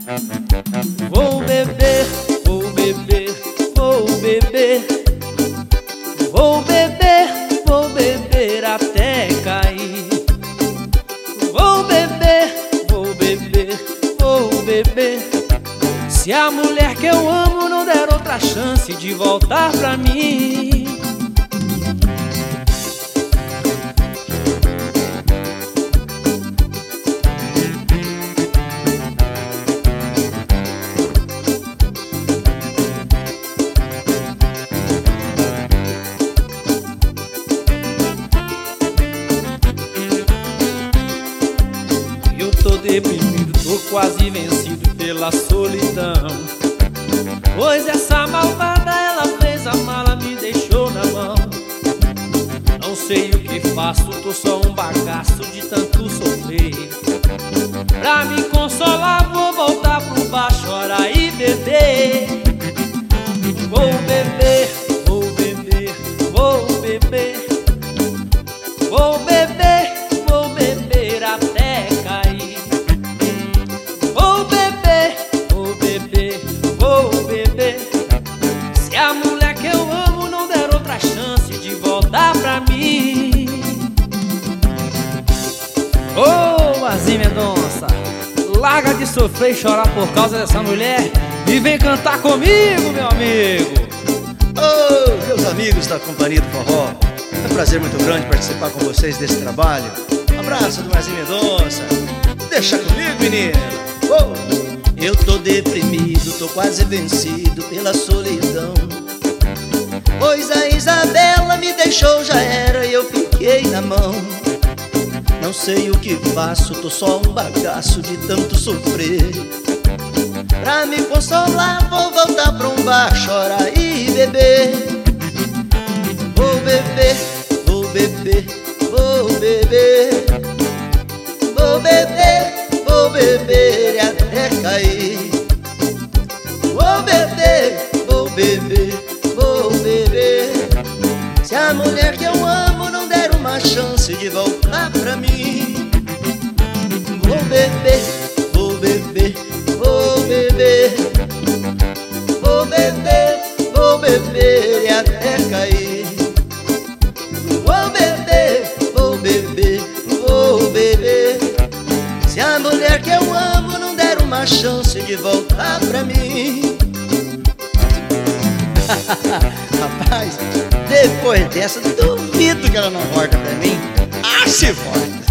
Vou beber, vou beber, vou beber. Vou beber, vou beber até cair. Vou beber, vou beber, vou beber. Se a mulher que eu amo não der outra chance de voltar pra mim. Eu tô deprimido, tô quase vencido pela solidão. Pois essa malvada, ela fez a mala, me deixou na mão. Não sei o que faço, tô só um bagaço de tanto sofrer. Pra me consolar vou voltar pro bar, chorar e beber. Vou beber, vou beber, vou beber. Vou beber, vou beber até cair. Vou beber, vou beber, vou beber. Se a mulher que eu amo não der outra chance de voltar pra mim. Ô, Marzinho Mendonça, larga de sofrer e chorar por causa dessa mulher e vem cantar comigo, meu amigo. Ô, meus amigos da Companhia do Forró, é um prazer muito grande participar com vocês desse trabalho. Um abraço do Marzinho Mendonça. Deixa comigo, menina. Eu tô deprimido, tô quase vencido pela solidão. Pois a Isabela me deixou, já era, e eu fiquei na mão. Não sei o que faço, tô só um bagaço de tanto sofrer. Pra me consolar vou voltar pra um bar, chorar e beber. Vou beber, vou beber, vou beber. Vou beber, vou beber até cair. Vou beber, vou beber, vou beber. Se a mulher que eu amo não der uma chance de voltar pra mim. Vou beber, vou beber, vou beber. Vou beber, vou beber até cair. Vou beber, vou beber, vou beber. Se a mulher que eu amo não der uma chance de voltar pra mim. Rapaz, depois dessa, duvido que ela não volta pra mim. Ah, se volta!